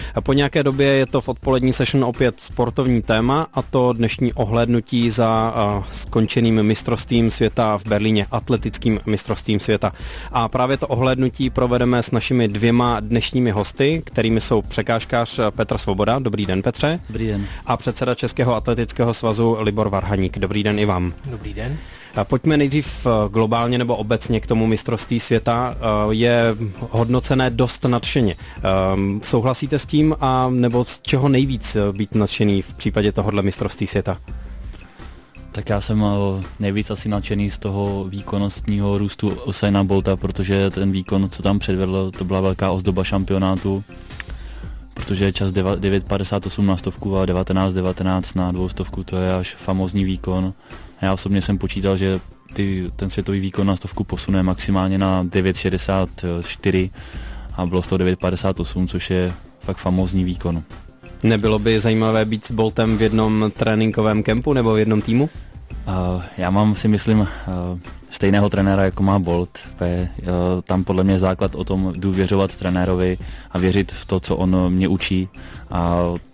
Po nějaké době je to v odpolední session opět sportovní téma, a to dnešní ohlédnutí za skončeným mistrovstvím světa v Berlíně, atletickým mistrovstvím světa. A právě to ohlédnutí provedeme s našimi dvěma dnešními hosty, kterými jsou překážkář Petr Svoboda. Dobrý den, Petře. Dobrý den. A předseda Českého atletického svazu Libor Varhaník. Dobrý den i vám. Dobrý den. Pojďme nejdřív globálně nebo obecně k tomu mistrovství světa. Je hodnocené dost nadšeně. Souhlasíte s tím, a nebo z čeho nejvíc být nadšený v případě tohohle mistrovství světa? Tak já jsem nejvíc asi nadšený z toho výkonnostního růstu Usaina Bolta, protože ten výkon, co tam předvedl, to byla velká ozdoba šampionátu, protože čas 9.58 na stovku a 19.19 na 200, to je až famózní výkon. Já osobně jsem počítal, že ten světový výkon na stovku posune maximálně na 9.64 a bylo z toho 9.58, což je fakt famózní výkon. Nebylo by zajímavé být s Boltem v jednom tréninkovém kempu nebo v jednom týmu? Já mám, si myslím, stejného trenéra, jako má Bolt. Tam podle mě je základ o tom důvěřovat trenérovi a věřit v to, co on mě učí. A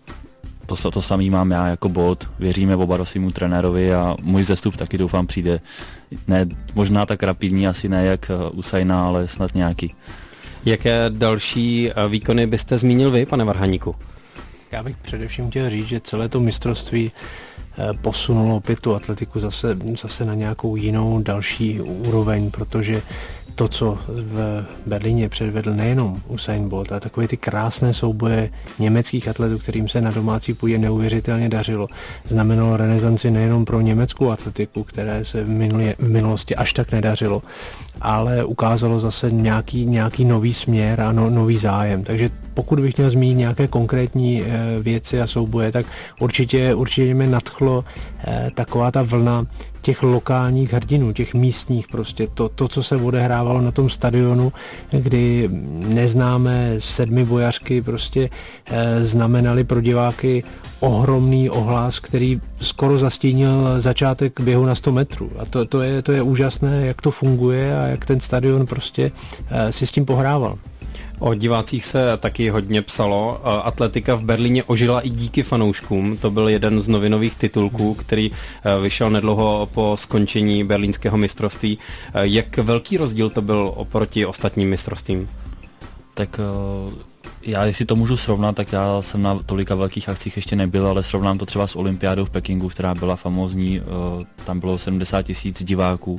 to samý mám já jako Bolt. Věříme oba svýmu trenérovi a můj zestup taky doufám přijde. Ne, možná tak rapidní, asi ne jak Usaina, ale snad nějaký. Jaké další výkony byste zmínil vy, pane Varhaníku? Já bych především chtěl říct, že celé to mistrovství posunulo opět tu atletiku zase na nějakou jinou další úroveň, protože to, co v Berlíně předvedl nejenom Usain Bolt, ale takové ty krásné souboje německých atletů, kterým se na domácí půdě neuvěřitelně dařilo, znamenalo renesanci nejenom pro německou atletiku, které se v minulosti až tak nedařilo, ale ukázalo zase nějaký nový směr a nový zájem. Takže pokud bych měl zmínit nějaké konkrétní věci a souboje, tak určitě mě nadchlo taková ta vlna těch lokálních hrdinů, těch místních prostě. To, co se odehrávalo na tom stadionu, kdy neznámé 7 bojařky prostě znamenali pro diváky ohromný ohlas, který skoro zastínil začátek běhu na 100 metrů. A to je úžasné, jak to funguje a jak ten stadion prostě si s tím pohrával. O divácích se taky hodně psalo. Atletika v Berlíně ožila i díky fanouškům. To byl jeden z novinových titulků, který vyšel nedlouho po skončení berlínského mistrovství. Jak velký rozdíl to byl oproti ostatním mistrovstvím? Tak já, jestli to můžu srovnat, tak já jsem na tolika velkých akcích ještě nebyl, ale srovnám to třeba s olympiádou v Pekingu, která byla famózní. Tam bylo 70 000 diváků.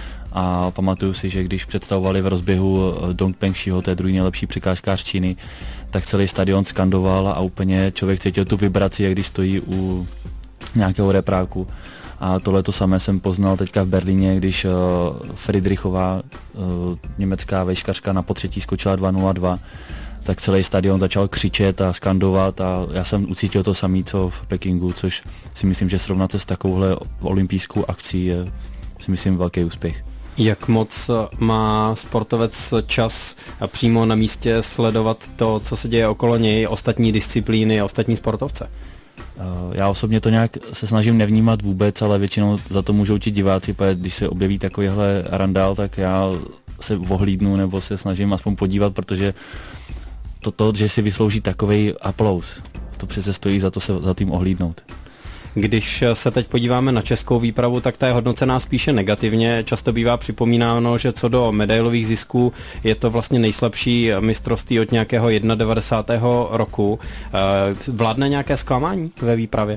A pamatuju si, že když představovali v rozběhu Dong Pengxiho, to je druhý nejlepší překážkář Číny, tak celý stadion skandoval a úplně člověk cítil tu vibraci, jak když stojí u nějakého repráku. A tohle to samé jsem poznal teďka v Berlíně, když Friedrichová, německá vejškařka, na potřetí skočila 2.02, tak celý stadion začal křičet a skandovat a já jsem ucítil to samé, co v Pekingu, což si myslím, že srovnat se s takovouhle olympijskou akcí je, si myslím, velký úspěch. Jak moc má sportovec čas přímo na místě sledovat to, co se děje okolo něj, ostatní disciplíny a ostatní sportovce? Já osobně to nějak se snažím nevnímat vůbec, ale většinou za to můžou ti diváci, protože když se objeví takovýhle randál, tak já se ohlídnu nebo se snažím aspoň podívat, protože to, že si vyslouží takovej aplaus, to přece stojí za to se za tím ohlídnout. Když se teď podíváme na českou výpravu, tak ta je hodnocená spíše negativně. Často bývá připomínáno, že co do medailových zisků je to vlastně nejslabší mistrovství od nějakého 91. roku. Vládne nějaké zklamání ve výpravě?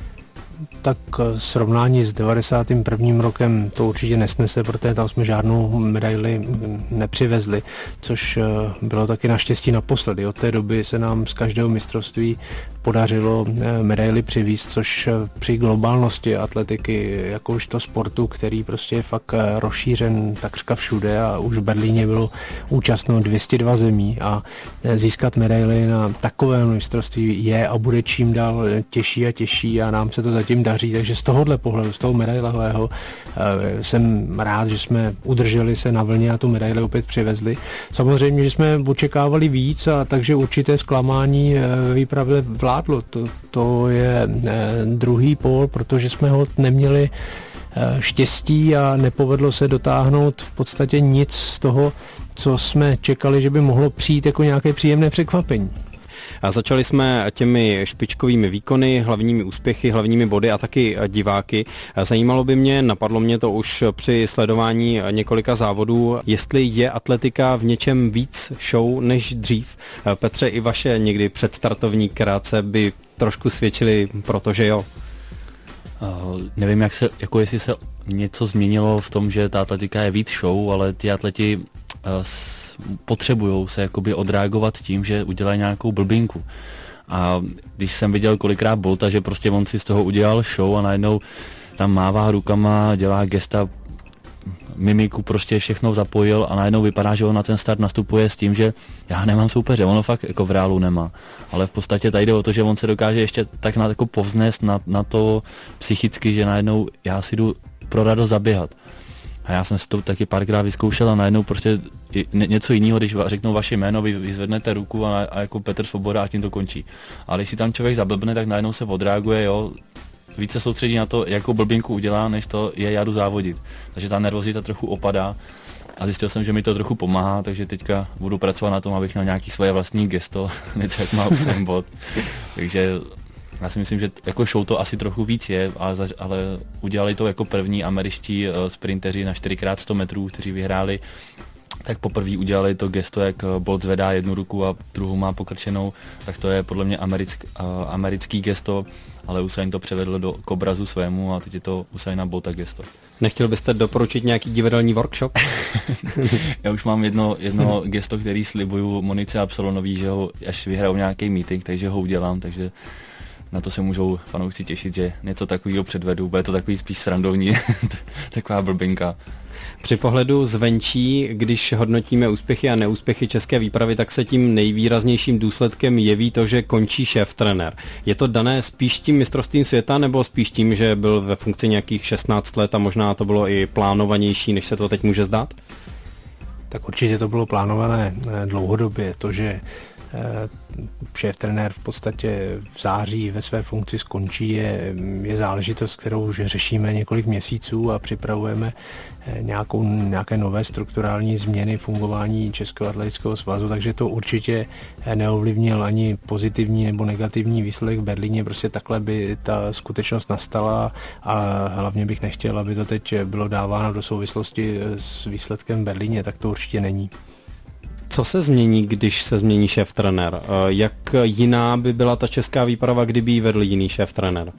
Tak srovnání s 91. rokem to určitě nesnese, protože tam jsme žádnou medaili nepřivezli, což bylo taky naštěstí naposledy. Od té doby se nám z každého mistrovství podařilo medaily přivízt, což při globálnosti atletiky, jakožto sportu, který prostě je fakt rozšířen takřka všude a už v Berlíně bylo účastno 202 zemí a získat medaily na takovém mistrovství je a bude čím dál těžší a těžší a nám se to zatím daří, takže z tohohle pohledu, z toho medailového jsem rád, že jsme udrželi se na vlně a tu medaili opět přivezli. Samozřejmě, že jsme očekávali víc a takže určité zklamání ve výpravě vládlo. To je druhý pól, protože jsme ho neměli štěstí a nepovedlo se dotáhnout v podstatě nic z toho, co jsme čekali, že by mohlo přijít jako nějaké příjemné překvapení. Začali jsme těmi špičkovými výkony, hlavními úspěchy, hlavními body a taky diváky. Zajímalo by mě, napadlo mě to už při sledování několika závodů, jestli je atletika v něčem víc show než dřív. Petře, i vaše někdy předstartovní krátce by trošku svědčily, protože jo. Nevím, jestli se něco změnilo v tom, že ta atletika je víc show, ale ty atleti potřebujou se jakoby odreagovat tím, že udělají nějakou blbinku. A když jsem viděl kolikrát Bolta, že prostě on si z toho udělal show a najednou tam mává rukama, dělá gesta, mimiku, prostě všechno zapojil a najednou vypadá, že on na ten start nastupuje s tím, že já nemám soupeře, ono fakt jako v reálu nemá. Ale v podstatě tady jde o to, že on se dokáže ještě tak jako povznést na to psychicky, že najednou já si jdu pro radost zaběhat. A já jsem si to taky párkrát vyzkoušel a najednou prostě něco jiného, když řeknou vaše jméno, vy vyzvednete ruku a jako Petr Svoboda a tím to končí. Ale když si tam člověk zablbne, tak najednou se odreaguje, jo, více soustředí na to, jakou blbinku udělá, než to je já jdu závodit. Takže ta nervozita trochu opadá a zjistil jsem, že mi to trochu pomáhá, takže teďka budu pracovat na tom, abych měl nějaký svoje vlastní gesto, něco jak má Usain Bolt. Takže já si myslím, že jako show to asi trochu víc je, ale udělali to jako první američtí sprinteři na 4x100 metrů, kteří vyhráli. Tak poprvé udělali to gesto, jak Bolt zvedá jednu ruku a druhou má pokrčenou, tak to je podle mě americký gesto, ale Usain to převedl k obrazu svému a teď je to Usaina Bolta gesto. Nechtěl byste doporučit nějaký divadelní workshop? Já už mám jedno gesto, který slibuju Monice Absolonový, že ho až vyhraju nějaký meeting, takže ho udělám, takže na to se můžou fanoušci těšit, že něco takového předvedu, bude to takový spíš srandovní, taková blbinka. Při pohledu zvenčí, když hodnotíme úspěchy a neúspěchy české výpravy, tak se tím nejvýraznějším důsledkem jeví to, že končí šéf-trenér. Je to dané spíš tím mistrovstvím světa nebo spíš tím, že byl ve funkci nějakých 16 let a možná to bylo i plánovanější, než se to teď může zdát? Tak určitě to bylo plánované dlouhodobě. To, že šéf-trenér v podstatě v září ve své funkci skončí, je záležitost, kterou už řešíme několik měsíců a připravujeme nějaké nové strukturální změny fungování Českého atletického svazu, takže to určitě neovlivnil ani pozitivní nebo negativní výsledek v Berlíně, prostě takhle by ta skutečnost nastala a hlavně bych nechtěl, aby to teď bylo dáváno do souvislosti s výsledkem v Berlíně, tak to určitě není. Co se změní, když se změní šéf-trenér? Jak jiná by byla ta česká výprava, kdyby ji vedl jiný šéf-trenér?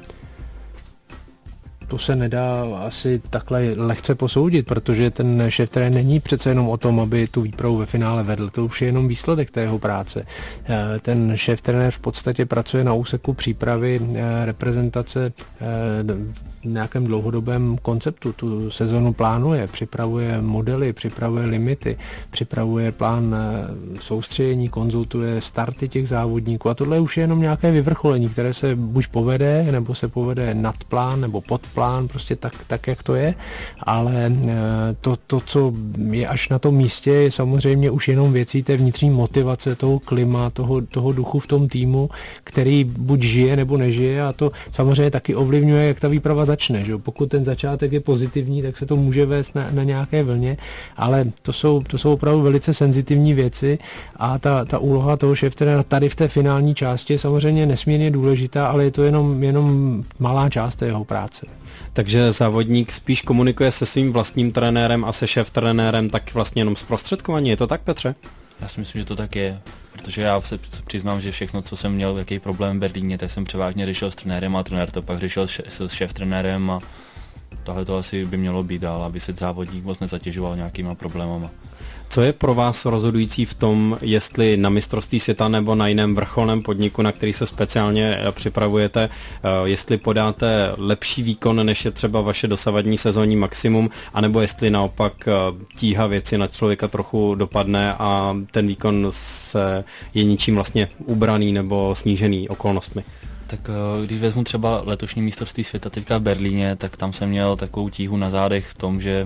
To se nedá asi takhle lehce posoudit, protože ten šéf-trenér není přece jenom o tom, aby tu výpravu ve finále vedl. To už je jenom výsledek té jeho práce. Ten šéf-trenér v podstatě pracuje na úseku přípravy reprezentace v nějakém dlouhodobém konceptu. Tu sezonu plánuje, připravuje modely, připravuje limity, připravuje plán soustředění, konzultuje starty těch závodníků a tohle už je jenom nějaké vyvrcholení, které se buď povede, nebo se povede nad plán, nebo pod plán, prostě tak, jak to je, ale to, co je až na tom místě, je samozřejmě už jenom věcí té vnitřní motivace, toho klima, toho duchu v tom týmu, který buď žije, nebo nežije a to samozřejmě taky ovlivňuje, jak ta výprava začne. Že? Pokud ten začátek je pozitivní, tak se to může vést na nějaké vlně, ale to jsou opravdu velice senzitivní věci a ta úloha toho šéftrenéra tady v té finální části je samozřejmě nesmírně důležitá, ale je to jenom malá část té jeho práce. Takže závodník spíš komunikuje se svým vlastním trenérem a se šéf-trenérem tak vlastně jenom zprostředkovaně. Je to tak, Petře? Já si myslím, že to tak je, protože já se přiznám, že všechno, co jsem měl, jaký problém v Berlíně, tak jsem převážně řešil s trenérem a trenér to pak řešil s šéf-trenérem a tohle to asi by mělo být dál, aby se závodník moc nezatěžoval nějakýma problémama. Co je pro vás rozhodující v tom, jestli na mistrovství světa nebo na jiném vrcholném podniku, na který se speciálně připravujete, jestli podáte lepší výkon, než je třeba vaše dosavadní sezónní maximum, anebo jestli naopak tíha věci na člověka trochu dopadne a ten výkon je ničím vlastně ubraný nebo snížený okolnostmi? Tak když vezmu třeba letošní mistrovství světa teďka v Berlíně, tak tam jsem měl takovou tíhu na zádech v tom, že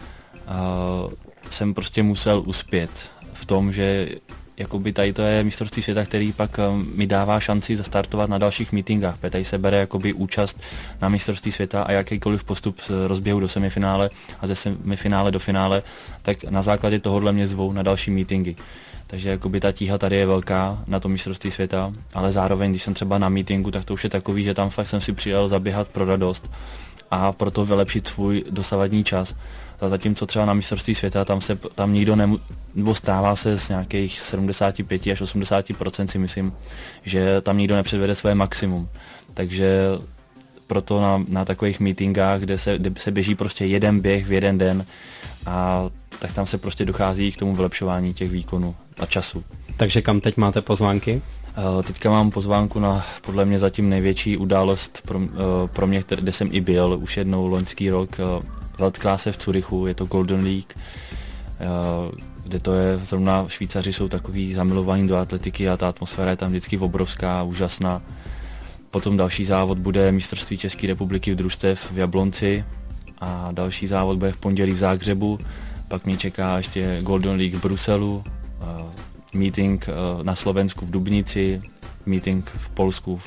jsem prostě musel uspět v tom, že jakoby tady to je mistrovství světa, který pak mi dává šanci zastartovat na dalších meetingách. Tady se bere jakoby účast na mistrovství světa a jakýkoliv postup z rozběhu do semifinále a ze semifinále do finále, tak na základě tohohle mě zvou na další meetingy. Takže jakoby ta tíha tady je velká na to mistrovství světa, ale zároveň, když jsem třeba na meetingu, tak to už je takový, že tam fakt jsem si přijel zaběhat pro radost a proto vylepšit svůj dosavadní čas. A zatímco třeba na mistrovství světa tam nikdo nebo stává se z nějakých 75 až 80% si myslím, že tam nikdo nepředvede své maximum. Takže proto na takových meetingách, kde se běží prostě jeden běh v jeden den, a tak tam se prostě dochází k tomu vylepšování těch výkonů a času. Takže kam teď máte pozvánky? Teďka mám pozvánku na podle mě zatím největší událost pro mě, kde jsem i byl už jednou loňský rok, Weltklasse v Curychu, je to Golden League, kde to je, zrovna Švýcaři jsou takový zamilovaní do atletiky a ta atmosféra je tam vždycky obrovská, úžasná. Potom další závod bude mistrovství České republiky v družstev v Jablonci a další závod bude v pondělí v Záhřebu, pak mě čeká ještě Golden League v Bruselu, meeting na Slovensku v Dubnici, meeting v Polsku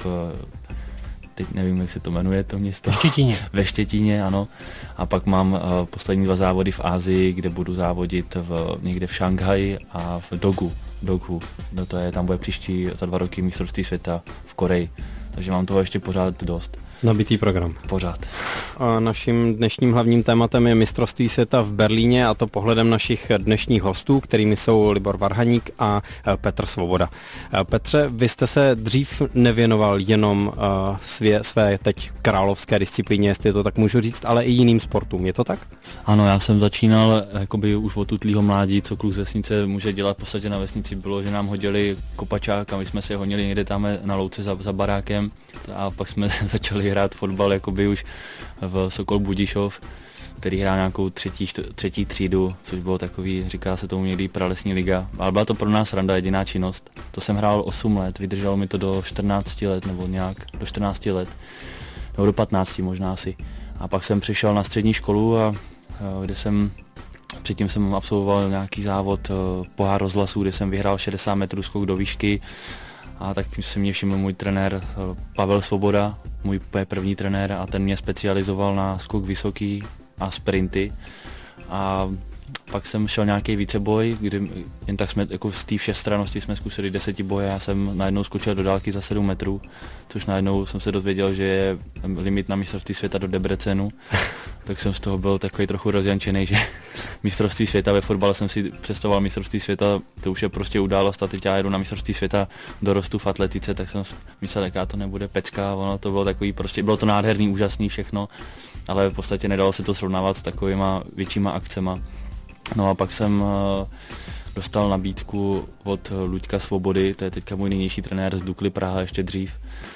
teď nevím, jak se to jmenuje, to město. Ve Štětíně, ano. A pak mám poslední 2 závody v Asii, kde budu závodit někde v Šanghaji a v Doghu. No to je, tam bude příští za 2 roky mistrovství světa v Koreji. Takže mám toho ještě pořád dost. Nabitý program. Pořád. A naším dnešním hlavním tématem je mistrovství světa v Berlíně, a to pohledem našich dnešních hostů, kterými jsou Libor Varhaník a Petr Svoboda. Petře, vy jste se dřív nevěnoval jenom své teď královské disciplíně, jestli to tak můžu říct, ale i jiným sportům, je to tak? Ano, já jsem začínal jakoby už od tutlýho mládí, co kluk z vesnice může dělat. V podstatě na vesnici bylo, že nám hodili kopačák a my jsme se honili někde tam na louce za barákem a pak jsme začali hrát fotbal jakoby už v Sokol Budišov, který hrál nějakou třetí třídu, což bylo takový, říká se tomu někdy pralesní liga, ale byla to pro nás randa, jediná činnost. To jsem hrál 8 let, vydrželo mi to do 14 let nebo nějak do 14 let, nebo do 15 možná asi. A pak jsem přišel na střední školu, kde předtím jsem absolvoval nějaký závod pohár rozhlasů, kde jsem vyhrál 60 metrů skok do výšky. A tak si mě všiml můj trenér Pavel Svoboda, můj první trenér, a ten mě specializoval na skok vysoký a sprinty. A pak jsem šel nějaký víceboj, kdy jen tak jsme jako z té všestrannosti jsme zkusili 10 boje, já jsem najednou skočil do dálky za 7 metrů, což najednou jsem se dozvěděl, že je limit na mistrovství světa do Debrecenu, tak jsem z toho byl takový trochu rozjančený, že mistrovství světa ve fotbale jsem si představoval mistrovství světa, to už je prostě událost, a teď já jedu na mistrovství světa dorostu v atletice, tak jsem myslel, jaká to nebude pecka, ono to bylo takový prostě, bylo to nádherný, úžasný všechno, ale v podstatě nedalo se to srovnávat s takovýma většíma akcema. No a pak jsem dostal nabídku od Luďka Svobody, to je teďka můj nynější trenér z Dukly Praha ještě dřív.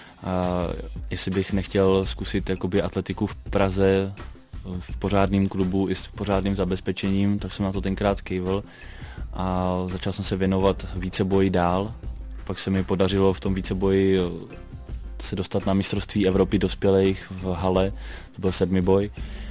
Jestli bych nechtěl zkusit jakoby atletiku v Praze v pořádném klubu i s pořádným zabezpečením, tak jsem na to tenkrát kývl a začal jsem se věnovat víceboji dál. Pak se mi podařilo v tom víceboji se dostat na mistrovství Evropy dospělých v hale, to byl 7. boj,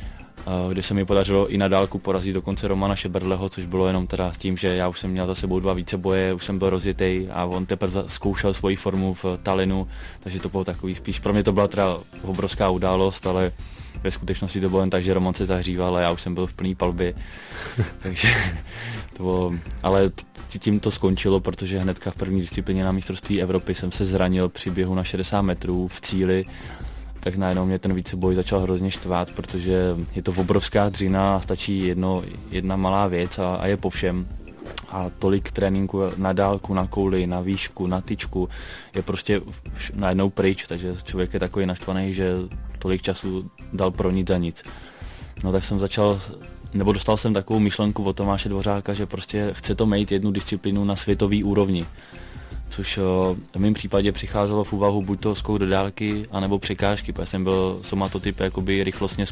kde se mi podařilo i na dálku porazit dokonce Romana Šeberleho, což bylo jenom teda tím, že já už jsem měl za sebou 2 víceboje, už jsem byl rozjetý a on teprve zkoušel svoji formu v Tallinnu, takže to bylo takový spíš, pro mě to byla teda obrovská událost, ale ve skutečnosti to bylo jen tak, že Roman se zahříval a já už jsem byl v plný palbě, takže to bylo, ale tím to skončilo, protože hnedka v první disciplíně na mistrovství Evropy jsem se zranil při běhu na 60 metrů v cíli, tak najednou mě ten víceboj začal hrozně štvát, protože je to obrovská dřina a stačí jedna malá věc a je po všem. A tolik tréninku na dálku, na kouli, na výšku, na tyčku je prostě najednou pryč, takže člověk je takový naštvaný, že tolik času dal pro nic za nic. No tak jsem dostal jsem takovou myšlenku od Tomáše Dvořáka, že prostě chce to mít jednu disciplínu na světový úrovni. Což v mém případě přicházelo v úvahu buď to skok do dálky, anebo překážky, protože jsem byl somatotyp jakoby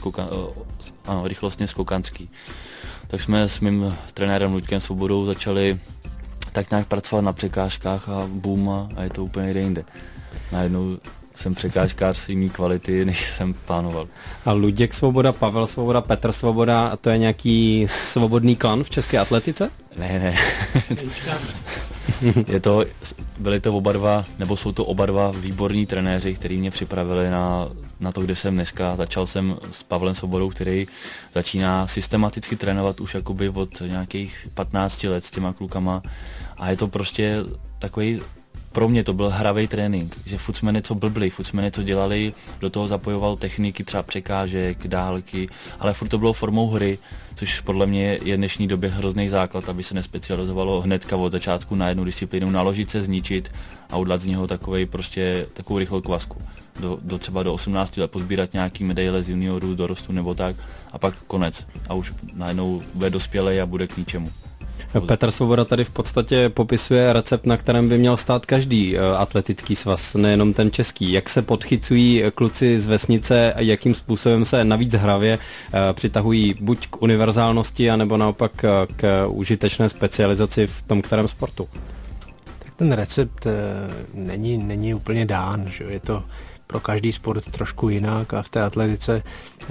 rychlostně skokanský. Tak jsme s mým trenérem Luďkem Svobodou začali tak nějak pracovat na překážkách a boom, a je to úplně jinde. Najednou jsem překážkář jiný kvality, než jsem plánoval. A Luděk Svoboda, Pavel Svoboda, Petr Svoboda, a to je nějaký svobodný klan v české atletice? Ne. Byli to oba dva, nebo jsou to oba dva výborní trenéři, kteří mě připravili na to, kde jsem dneska. Začal jsem s Pavlem Svobodou, který začíná systematicky trénovat už jakoby od nějakých 15 let s těma klukama a je to prostě takový. Pro mě to byl hravej trénink, že furt jsme něco blbli, furt jsme něco dělali, do toho zapojoval techniky, třeba překážek, dálky, ale furt to bylo formou hry, což podle mě je v dnešní době hrozný základ, aby se nespecializovalo hnedka od začátku na jednu disciplínu, naložit se, zničit a udělat z něho takovou rychlou kvasku. Třeba do 18 let pozbírat nějaký medaile z juniorů, z dorostu nebo tak a pak konec a už najednou bude dospělej a bude k ničemu. Petr Svoboda tady v podstatě popisuje recept, na kterém by měl stát každý atletický svaz, nejenom ten český. Jak se podchycují kluci z vesnice a jakým způsobem se navíc hravě přitahují buď k univerzálnosti, anebo naopak k užitečné specializaci v tom kterém sportu? Tak ten recept není úplně dán, že je to pro každý sport trošku jinak a v té atletice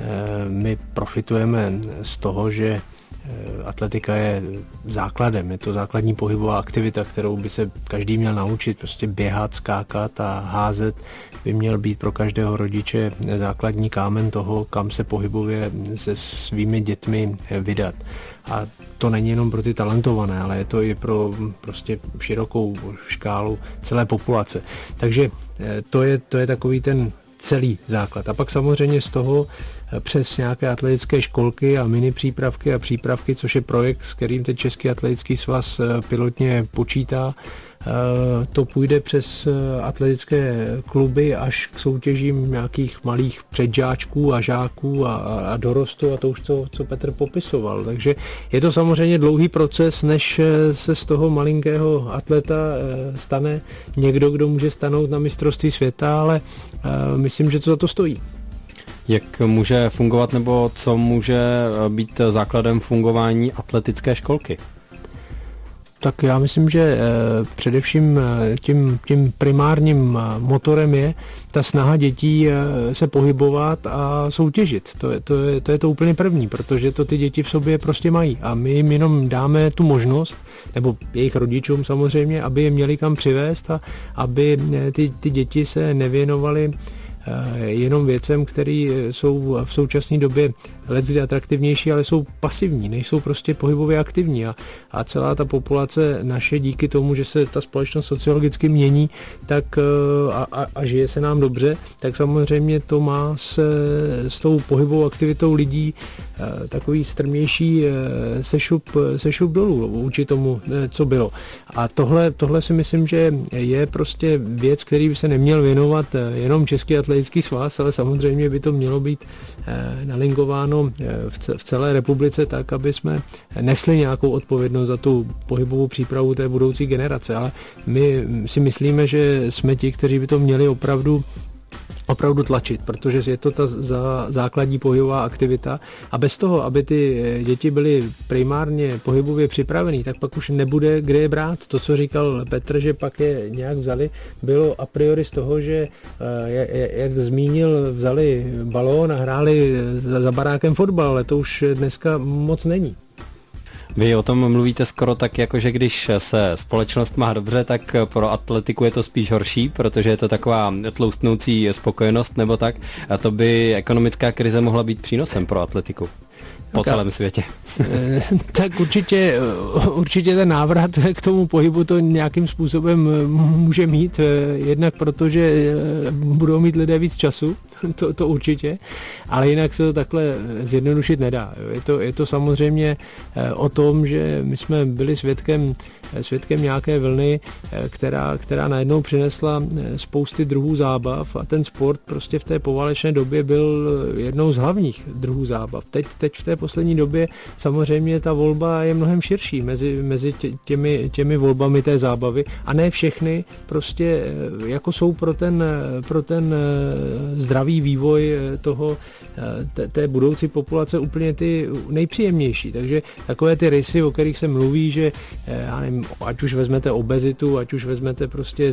my profitujeme z toho, že atletika je základem, je to základní pohybová aktivita, kterou by se každý měl naučit, prostě běhat, skákat a házet by měl být pro každého rodiče základní kámen toho, kam se pohybově se svými dětmi vydat. A to není jenom pro ty talentované, ale je to i pro prostě širokou škálu celé populace. Takže to je takový ten celý základ. A pak samozřejmě z toho přes nějaké atletické školky a mini přípravky a přípravky, což je projekt, s kterým teď Český atletický svaz pilotně počítá, to půjde přes atletické kluby až k soutěžím nějakých malých předžáčků a žáků a dorostu a to už, co Petr popisoval. Takže je to samozřejmě dlouhý proces, než se z toho malinkého atleta stane někdo, kdo může stanout na mistrovství světa, ale myslím, že to za to stojí. Jak může fungovat nebo co může být základem fungování atletické školky? Tak já myslím, že především tím primárním motorem je ta snaha dětí se pohybovat a soutěžit. To je to úplně první, protože to ty děti v sobě prostě mají a my jim jenom dáme tu možnost, nebo jejich rodičům samozřejmě, aby je měli kam přivést a aby ty děti se nevěnovaly jenom věcem, které jsou v současné době leckdy atraktivnější, ale jsou pasivní, nejsou prostě pohybově aktivní a celá ta populace naše díky tomu, že se ta společnost sociologicky mění tak a žije se nám dobře, tak samozřejmě to má s tou pohybovou aktivitou lidí takový strmější sešup dolů vůči tomu, co bylo. A tohle si myslím, že je prostě věc, který by se neměl věnovat jenom Český atletický svaz, ale samozřejmě by to mělo být nalinkováno v celé republice tak, aby jsme nesli nějakou odpovědnost za tu pohybovou přípravu té budoucí generace. Ale my si myslíme, že jsme ti, kteří by to měli opravdu tlačit, protože je to ta základní pohybová aktivita a bez toho, aby ty děti byly primárně pohybově připravený, tak pak už nebude kde je brát. To, co říkal Petr, že pak je nějak vzali, bylo a priori z toho, že jak zmínil, vzali balón a hráli za barákem fotbal, ale to už dneska moc není. Vy o tom mluvíte skoro tak, jako že když se společnost má dobře, tak pro atletiku je to spíš horší, protože je to taková tloustnoucí spokojenost nebo tak. A to by ekonomická krize mohla být přínosem pro atletiku po celém světě. Tak určitě ten návrat k tomu pohybu to nějakým způsobem může mít, jednak protože budou mít lidé víc času, to určitě, ale jinak se to takhle zjednodušit nedá. Je to samozřejmě o tom, že my jsme byli svědkem nějaké vlny, která najednou přinesla spousty druhů zábav a ten sport prostě v té poválečné době byl jednou z hlavních druhů zábav. Teď v té poslední době samozřejmě ta volba je mnohem širší mezi těmi volbami té zábavy a ne všechny prostě jako jsou pro ten zdravý vývoj té budoucí populace úplně ty nejpříjemnější. Takže takové ty rysy, o kterých se mluví, že já nevím, ať už vezmete obezitu, ať už vezmete prostě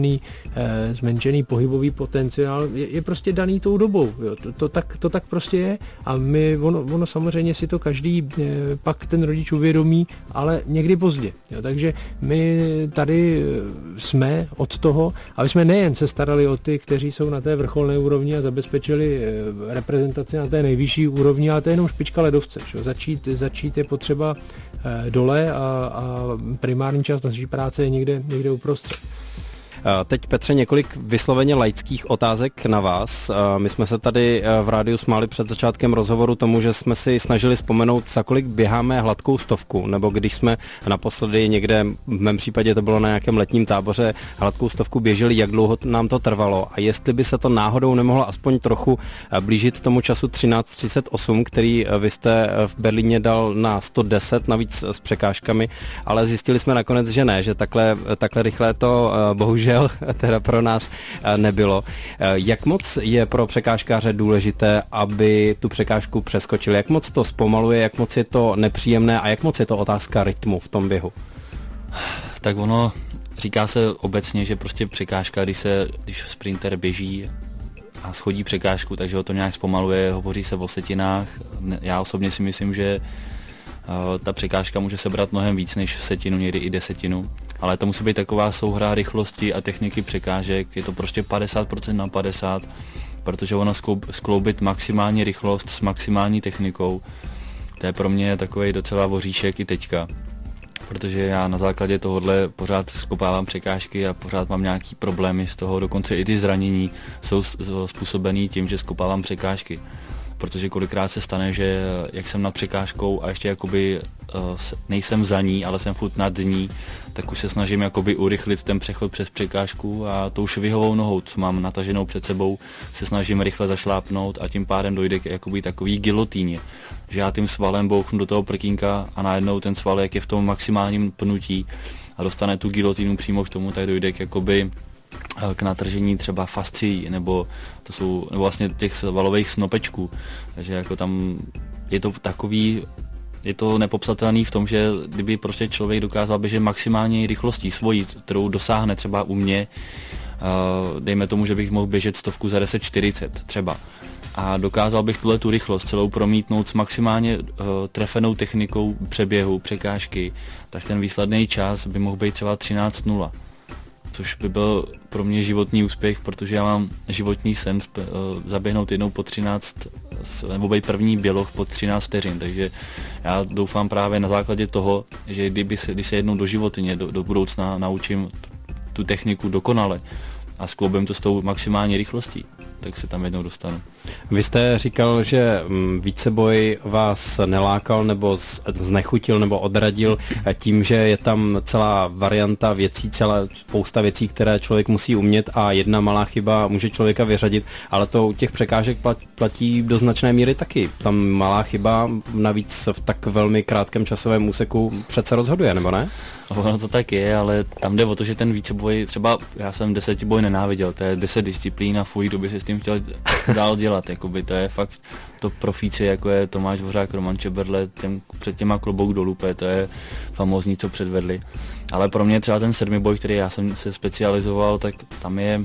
zmenšený pohybový potenciál, je prostě daný tou dobou. Jo. To tak prostě je a ono samozřejmě si to každý pak ten rodič uvědomí, ale někdy pozdě. Jo. Takže my tady jsme od toho, aby jsme nejen se starali o ty, kteří jsou na té vrcholné úrovni a zabezpečili reprezentaci na té nejvyšší úrovni, ale to je jenom špička ledovce. Čo? Začít je potřeba dole a primární část naší práce je někde uprostřed. Teď, Petře, několik vysloveně laických otázek na vás. My jsme se tady v rádiu smáli před začátkem rozhovoru tomu, že jsme si snažili vzpomenout, za kolik běháme hladkou stovku, nebo když jsme naposledy někde, v mém případě to bylo na nějakém letním táboře, hladkou stovku běželi, jak dlouho nám to trvalo a jestli by se to náhodou nemohlo aspoň trochu blížit tomu času 13:38, který vy jste v Berlíně dal na 110, navíc s překážkami, ale zjistili jsme nakonec, že ne, že takhle rychle to bohužel teda pro nás nebylo. Jak moc je pro překážkáře důležité, aby tu překážku přeskočili? Jak moc to zpomaluje, jak moc je to nepříjemné a jak moc je to otázka rytmu v tom běhu? Tak ono, říká se obecně, že prostě překážka, když sprinter běží a schodí překážku, takže ho to nějak zpomaluje, hovoří se o setinách. Já osobně si myslím, že ta překážka může sebrat mnohem víc než setinu, někdy i desetinu. Ale to musí být taková souhra rychlosti a techniky překážek, je to prostě 50% na 50, protože ono skloubit maximální rychlost s maximální technikou, to je pro mě takovej docela voříšek i teďka. Protože já na základě tohohle pořád skopávám překážky a pořád mám nějaký problémy z toho, dokonce i ty zranění jsou způsobený tím, že skopávám překážky. Protože kolikrát se stane, že jak jsem nad překážkou a ještě jakoby nejsem za ní, ale jsem furt nad ní, tak už se snažím jakoby urychlit ten přechod přes překážku a tou švihovou nohou, co mám nataženou před sebou, se snažím rychle zašlápnout a tím pádem dojde k jakoby takový gilotýně, že já tím svalem bouchnu do toho prkínka a najednou ten sval, jak je v tom maximálním pnutí a dostane tu gilotýnu přímo k tomu, tak dojde k natržení třeba fascií, nebo vlastně těch svalových snopečků. Takže jako tam je to takový, je to nepopsatelný v tom, že kdyby prostě člověk dokázal běžet maximální rychlostí svojí, kterou dosáhne třeba u mě, dejme tomu, že bych mohl běžet 100 za 10:40 třeba. A dokázal bych tu rychlost celou promítnout s maximálně trefenou technikou přeběhu, překážky, tak ten výsledný čas by mohl být třeba 13:0. Což by byl pro mě životní úspěch, protože já mám životní sen zaběhnout jednou po 13, nebo být první běloch po 13 vteřin, takže já doufám právě na základě toho, že když se jednou doživotně do budoucna naučím tu techniku dokonale a skloubím to s tou maximální rychlostí, tak se tam jednou dostanu. Vy jste říkal, že víceboj vás nelákal nebo znechutil nebo odradil tím, že je tam celá varianta věcí, celá spousta věcí, které člověk musí umět a jedna malá chyba může člověka vyřadit, ale to u těch překážek platí do značné míry taky. Tam malá chyba navíc v tak velmi krátkém časovém úseku přece rozhoduje, nebo ne? Ono to tak je, ale tam jde o to, že ten víceboj, třeba já jsem 10boj nenáviděl, to je 10 disciplín a fuj, kdo by se s tím chtěl dál dělat, jakoby to je fakt to profíci, jako je Tomáš Dvořák, Roman Čeberle, před těma klobouk dolů, to je famózní, co předvedli. Ale pro mě třeba ten 7boj, který já jsem se specializoval, tak tam je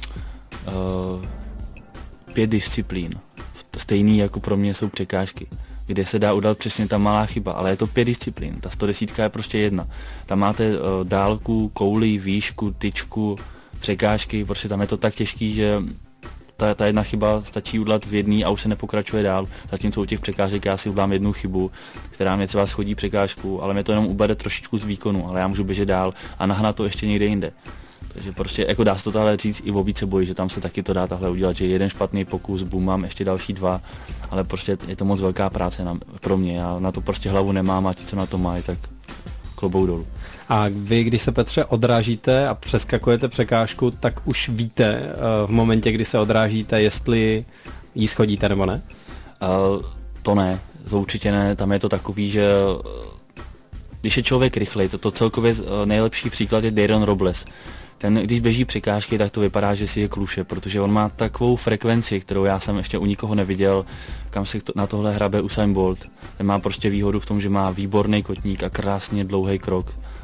5 disciplín. Stejný jako pro mě jsou překážky, kde se dá udělat přesně ta malá chyba, ale je to 5 disciplín, ta 110 je prostě jedna. Tam máte dálku, kouli, výšku, tyčku, překážky, prostě tam je to tak těžký, že ta jedna chyba stačí udělat v jedný a už se nepokračuje dál, zatímco u těch překážek já si udělám jednu chybu, která mě třeba schodí překážku, ale mě to jenom ubere trošičku z výkonu, ale já můžu běžet dál a nahnat to ještě někde jinde. Takže prostě jako dá se to tahle říct i v víceboji, že tam se taky to dá tahle udělat, že jeden špatný pokus, bum, mám ještě další 2, ale prostě je to moc velká práce pro mě, já na to prostě hlavu nemám a ti, co na to mají, tak klobouk dolů. A vy, když se, Petře, odrážíte a přeskakujete překážku, tak už víte v momentě, kdy se odrážíte, jestli jí schodíte nebo ne? To ne, to určitě ne, tam je to takový, že když je člověk rychlej, to celkově nejlepší příklad je Daron Robles. Ten, když běží překážky, tak to vypadá, že si je kluše, protože on má takovou frekvenci, kterou já jsem ještě u nikoho neviděl, kam se na tohle hrabe Usain Bolt. Ten má prostě výhodu v tom, že má výborný kotník a krásně dlouhý krok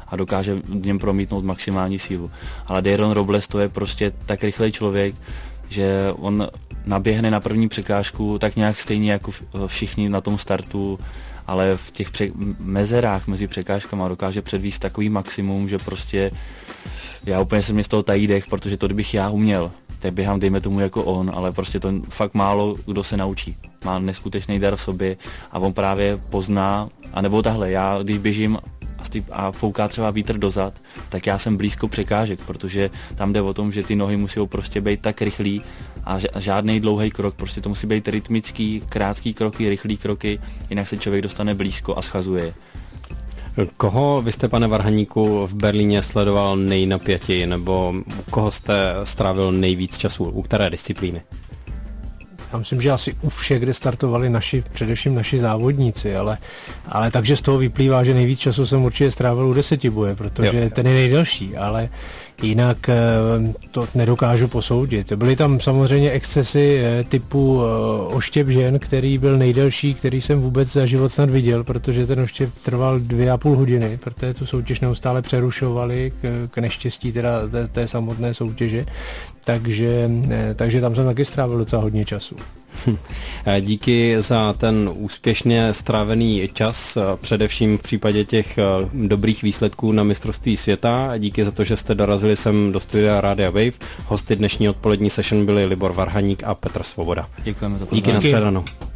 a dokáže v něm promítnout maximální sílu. Ale Dayron Robles to je prostě tak rychlej člověk, že on naběhne na první překážku tak nějak stejně jako všichni na tom startu, ale v těch mezerách mezi překážkama dokáže předvést takový maximum, že prostě já úplně se mě z toho tají dech, protože to kdybych já uměl, tak běhám dejme tomu jako on, ale prostě to fakt málo kdo se naučí. Má neskutečný dar v sobě a on právě pozná, anebo tahle, já když běžím a fouká třeba vítr dozad, tak já jsem blízko překážek, protože tam jde o tom, že ty nohy musí prostě být tak rychlý a žádný dlouhý krok, prostě to musí být rytmický, krátký kroky, rychlý kroky, jinak se člověk dostane blízko a schazuje. Koho vy jste, pane Varhaníku, v Berlíně sledoval nejnapětěji, nebo u koho jste strávil nejvíc času, u které disciplíny? Já myslím, že asi u všech, kde startovali především naši závodníci, ale takže z toho vyplývá, že nejvíc času jsem určitě strávil u desetiboje, protože ten je nejdelší, ale jinak to nedokážu posoudit. Byly tam samozřejmě excesy typu oštěp žen, který byl nejdelší, který jsem vůbec za život snad viděl, protože ten oštěp trval 2,5 hodiny, protože tu soutěž neustále přerušovali k neštěstí teda té samotné soutěže, takže tam jsem taky strávil docela hodně času. Díky za ten úspěšně strávený čas, především v případě těch dobrých výsledků na mistrovství světa. Díky za to, že jste dorazili sem do studia Rádia Wave. Hosty dnešní odpolední session byli Libor Varhaník a Petr Svoboda. Děkujeme za pozvání. Díky, nashledanou.